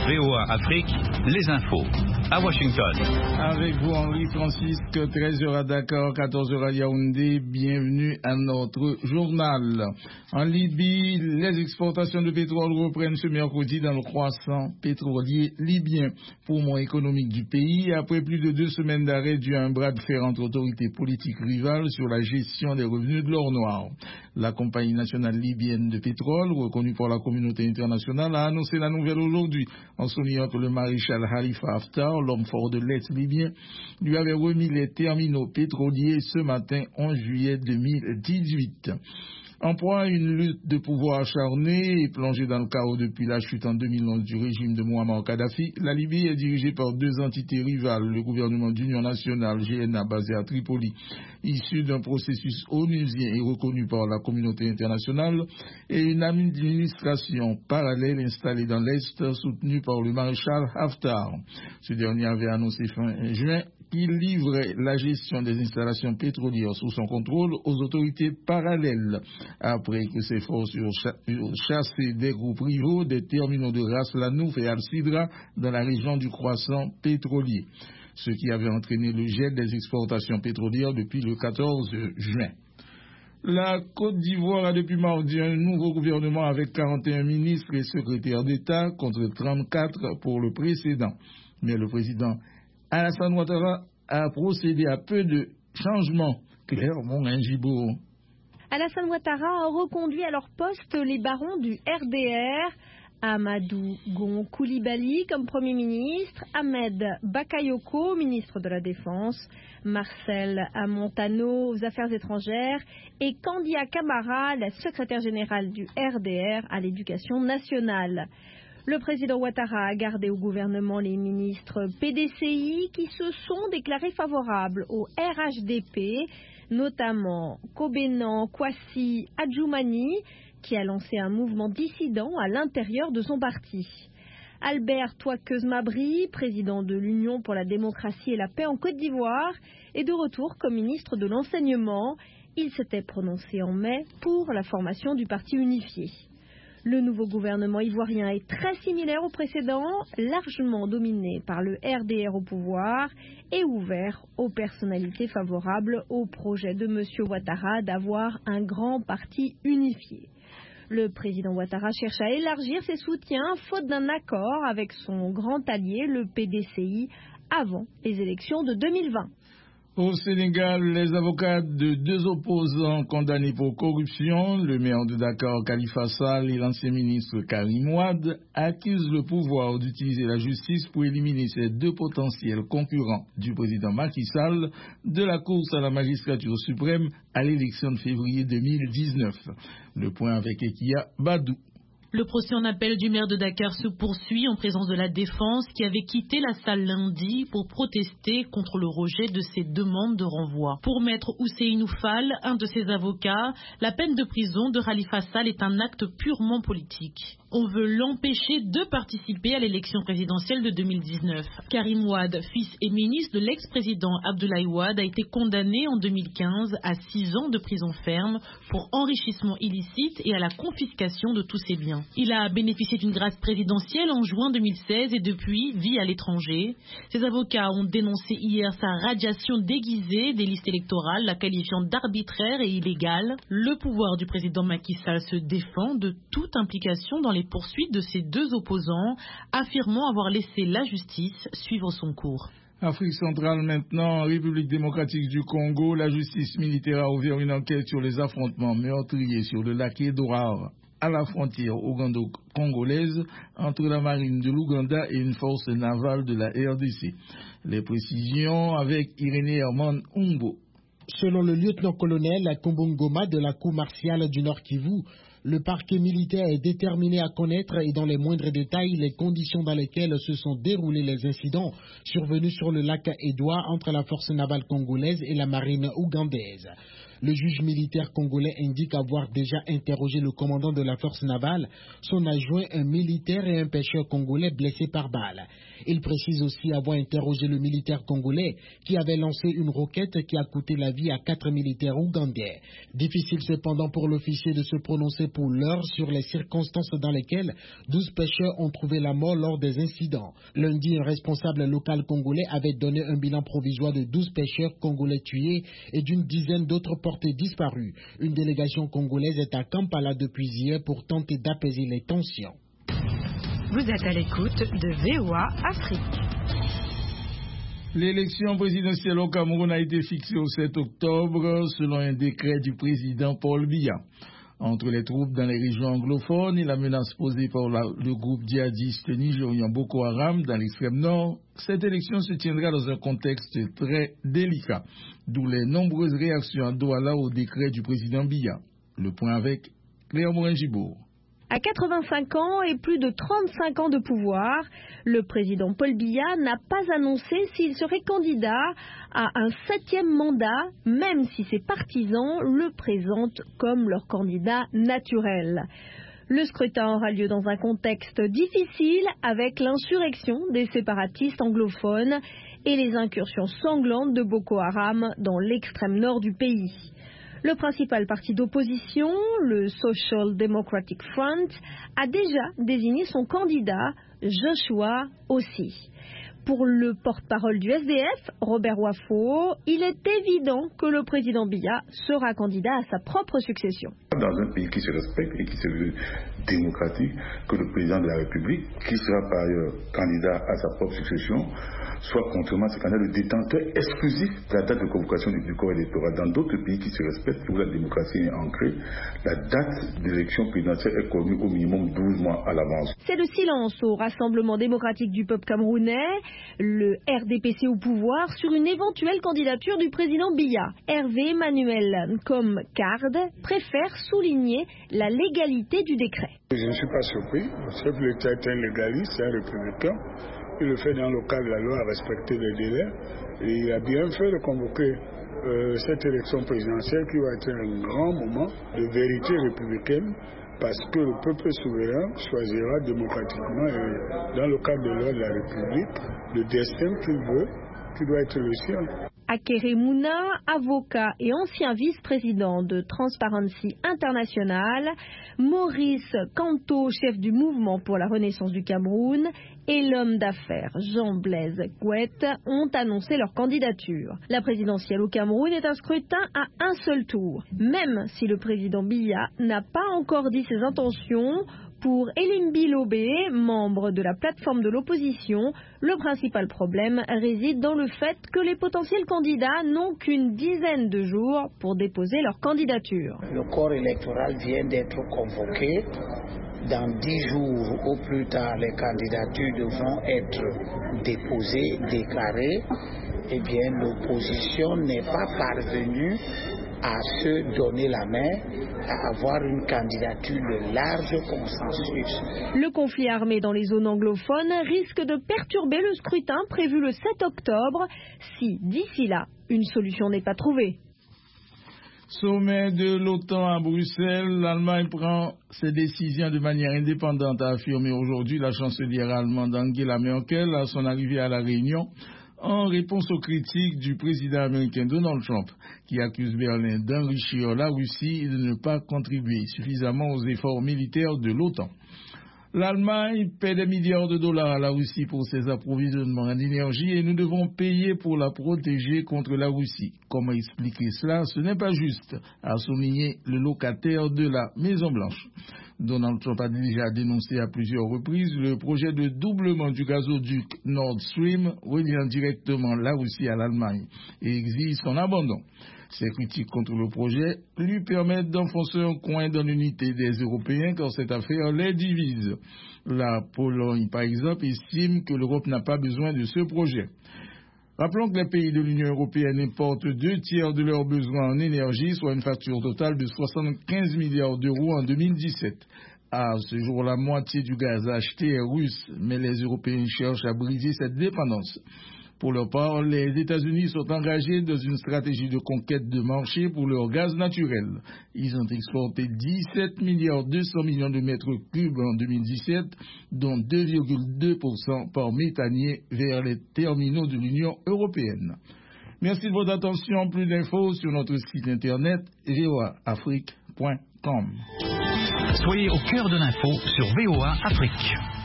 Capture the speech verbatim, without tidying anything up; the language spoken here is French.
V O A Afrique, les infos. À Washington. Avec vous, Henri Francisque, treize heures à Dakar, quatorze heures à Yaoundé. Bienvenue à notre journal. En Libye, les exportations de pétrole reprennent ce mercredi dans le croissant pétrolier libyen. Poumon économique du pays, après plus de deux semaines d'arrêt dû à un bras de fer entre autorités politiques rivales sur la gestion des revenus de l'or noir. La compagnie nationale libyenne de pétrole, reconnue par la communauté internationale, a annoncé la nouvelle aujourd'hui en soulignant que le maréchal Khalifa Haftar, l'homme fort de l'Est libyen, lui avait remis les terminaux pétroliers ce matin onze juillet deux mille dix-huit. En proie à une lutte de pouvoir acharnée et plongée dans le chaos depuis la chute en deux mille onze du régime de Mouammar Kadhafi, la Libye est dirigée par deux entités rivales, le gouvernement d'union nationale G N A basé à Tripoli, issu d'un processus onusien et reconnu par la communauté internationale, et une administration parallèle installée dans l'Est soutenue par le maréchal Haftar. Ce dernier avait annoncé fin juin qu'il livrait la gestion des installations pétrolières sous son contrôle aux autorités parallèles, après que ses forces eurent chassé des groupes rivaux des terminaux de Ras Lanouf et Al-Sidra dans la région du croissant pétrolier, ce qui avait entraîné le gel des exportations pétrolières depuis le quatorze juin. La Côte d'Ivoire a depuis mardi un nouveau gouvernement avec quarante et un ministres et secrétaires d'État contre trente-quatre pour le précédent. Mais le président Alassane Ouattara a procédé à peu de changements. Claire Mongingibo. Alassane Ouattara a reconduit à leur poste les barons du R D R, Amadou Gon Coulibaly comme Premier ministre, Ahmed Bakayoko, ministre de la Défense, Marcel Amontano aux Affaires étrangères et Kandia Camara, la secrétaire générale du R D R à l'Éducation nationale. Le président Ouattara a gardé au gouvernement les ministres P D C I qui se sont déclarés favorables au R H D P, notamment Kobenan Kwasi Adjoumani, qui a lancé un mouvement dissident à l'intérieur de son parti. Albert Touakeuse-Mabry, président de l'Union pour la démocratie et la paix en Côte d'Ivoire, est de retour comme ministre de l'enseignement. Il s'était prononcé en mai pour la formation du parti unifié. Le nouveau gouvernement ivoirien est très similaire au précédent, largement dominé par le R D R au pouvoir et ouvert aux personnalités favorables au projet de M. Ouattara d'avoir un grand parti unifié. Le président Ouattara cherche à élargir ses soutiens faute d'un accord avec son grand allié, le P D C I, avant les élections de deux mille vingt. Au Sénégal, les avocats de deux opposants condamnés pour corruption, le maire de Dakar, Khalifa Sall, et l'ancien ministre Karim Wade, accusent le pouvoir d'utiliser la justice pour éliminer ces deux potentiels concurrents du président Macky Sall de la course à la magistrature suprême à l'élection de février deux mille dix-neuf. Le point avec Ekia Badou. Le procès en appel du maire de Dakar se poursuit en présence de la défense qui avait quitté la salle lundi pour protester contre le rejet de ses demandes de renvoi. Pour maître Ousseynou Fall, un de ses avocats, la peine de prison de Khalifa Sall est un acte purement politique. On veut l'empêcher de participer à l'élection présidentielle de deux mille dix-neuf. Karim Wade, fils et ministre de l'ex-président Abdoulaye Wade, a été condamné en deux mille quinze à six ans de prison ferme pour enrichissement illicite et à la confiscation de tous ses biens. Il a bénéficié d'une grâce présidentielle en juin deux mille seize et depuis vit à l'étranger. Ses avocats ont dénoncé hier sa radiation déguisée des listes électorales, la qualifiant d'arbitraire et illégale. Le pouvoir du président Macky Sall se défend de toute implication dans les poursuites de ses deux opposants, affirmant avoir laissé la justice suivre son cours. Afrique centrale maintenant, en République démocratique du Congo, la justice militaire a ouvert une enquête sur les affrontements meurtriers sur le lac Edouard, à la frontière ougando-congolaise, entre la marine de l'Ouganda et une force navale de la R D C. Les précisions avec Irénée Herman Umbo. Selon le lieutenant-colonel Kombongoma de la cour martiale du Nord Kivu, le parquet militaire est déterminé à connaître et dans les moindres détails les conditions dans lesquelles se sont déroulés les incidents survenus sur le lac Édouard entre la force navale congolaise et la marine ougandaise. Le juge militaire congolais indique avoir déjà interrogé le commandant de la force navale, son adjoint, un militaire et un pêcheur congolais blessés par balle. Il précise aussi avoir interrogé le militaire congolais qui avait lancé une roquette qui a coûté la vie à quatre militaires ougandais. Difficile cependant pour l'officier de se prononcer pour l'heure sur les circonstances dans lesquelles douze pêcheurs ont trouvé la mort lors des incidents. Lundi, un responsable local congolais avait donné un bilan provisoire de douze pêcheurs congolais tués et d'une dizaine d'autres portés disparus. Une délégation congolaise est à Kampala depuis hier pour tenter d'apaiser les tensions. Vous êtes à l'écoute de V O A Afrique. L'élection présidentielle au Cameroun a été fixée au sept octobre selon un décret du président Paul Biya. Entre les troupes dans les régions anglophones et la menace posée par la, le groupe djihadiste nigérien Boko Haram dans l'extrême nord, cette élection se tiendra dans un contexte très délicat, d'où les nombreuses réactions à Douala au décret du président Biya. Le point avec Léon Morin-Gibourg. À quatre-vingt-cinq ans et plus de trente-cinq ans de pouvoir, le président Paul Biya n'a pas annoncé s'il serait candidat à un septième mandat, même si ses partisans le présentent comme leur candidat naturel. Le scrutin aura lieu dans un contexte difficile avec l'insurrection des séparatistes anglophones et les incursions sanglantes de Boko Haram dans l'extrême nord du pays. Le principal parti d'opposition, le Social Democratic Front, a déjà désigné son candidat, Joshua Ossi. Pour le porte-parole du S D F, Robert Wafo, il est évident que le président Biya sera candidat à sa propre succession. Dans un pays qui se respecte et qui se veut démocratique, que le président de la République, qui sera par ailleurs candidat à sa propre succession, soit contrairement à ce candidat le détenteur exclusif de la date de convocation du, du corps électoral. Dans d'autres pays qui se respectent, où la démocratie est ancrée, la date d'élection présidentielle est connue au minimum douze mois à l'avance. C'est le silence au Rassemblement démocratique du peuple camerounais, le R D P C au pouvoir, sur une éventuelle candidature du président Biya. Hervé Emmanuel, comme Card, préfère souligner la légalité du décret. Je ne suis pas surpris. Le chef de l'État est un légaliste, c'est un républicain. Il le fait dans le cadre de la loi à respecter les délais. Et il a bien fait de convoquer euh, cette élection présidentielle qui va être un grand moment de vérité républicaine parce que le peuple souverain choisira démocratiquement et dans le cadre de la loi de la République le destin qu'il veut, qui doit être le sien. Akere Mouna, avocat et ancien vice-président de Transparency International, Maurice Kanto, chef du mouvement pour la renaissance du Cameroun, et l'homme d'affaires Jean-Blaise Gouette ont annoncé leur candidature. La présidentielle au Cameroun est un scrutin à un seul tour, même si le président Biya n'a pas encore dit ses intentions. Pour Elimbi Lobé, membre de la plateforme de l'opposition, le principal problème réside dans le fait que les potentiels candidats n'ont qu'une dizaine de jours pour déposer leur candidature. Le corps électoral vient d'être convoqué. Dans dix jours au plus tard, les candidatures devront être déposées, déclarées. Eh bien, l'opposition n'est pas parvenue à se donner la main, à avoir une candidature de large consensus. Le conflit armé dans les zones anglophones risque de perturber le scrutin prévu le sept octobre si, d'ici là, une solution n'est pas trouvée. Sommet de l'OTAN à Bruxelles, l'Allemagne prend ses décisions de manière indépendante, a affirmé aujourd'hui la chancelière allemande Angela Merkel à son arrivée à la Réunion, en réponse aux critiques du président américain Donald Trump, qui accuse Berlin d'enrichir la Russie et de ne pas contribuer suffisamment aux efforts militaires de l'OTAN. L'Allemagne paie des milliards de dollars à la Russie pour ses approvisionnements en énergie et nous devons payer pour la protéger contre la Russie. Comment expliquer cela? Ce n'est pas juste, a souligné le locataire de la Maison-Blanche. Donald Trump a déjà dénoncé à plusieurs reprises le projet de doublement du gazoduc Nord Stream reliant directement la Russie à l'Allemagne et exige son abandon. Ces critiques contre le projet lui permettent d'enfoncer un coin dans l'unité des Européens car cette affaire les divise. La Pologne, par exemple, estime que l'Europe n'a pas besoin de ce projet. Rappelons que les pays de l'Union européenne importent deux tiers de leurs besoins en énergie, soit une facture totale de soixante-quinze milliards d'euros en deux mille dix-sept. À ce jour, la moitié du gaz acheté est russe, mais les Européens cherchent à briser cette dépendance. Pour leur part, les États-Unis sont engagés dans une stratégie de conquête de marché pour leur gaz naturel. Ils ont exporté dix-sept milliards deux cents millions de mètres cubes en deux mille dix-sept, dont deux virgule deux pour cent par méthanier vers les terminaux de l'Union européenne. Merci de votre attention. Plus d'infos sur notre site internet v o a afrique point com. Soyez au cœur de l'info sur V O A Afrique.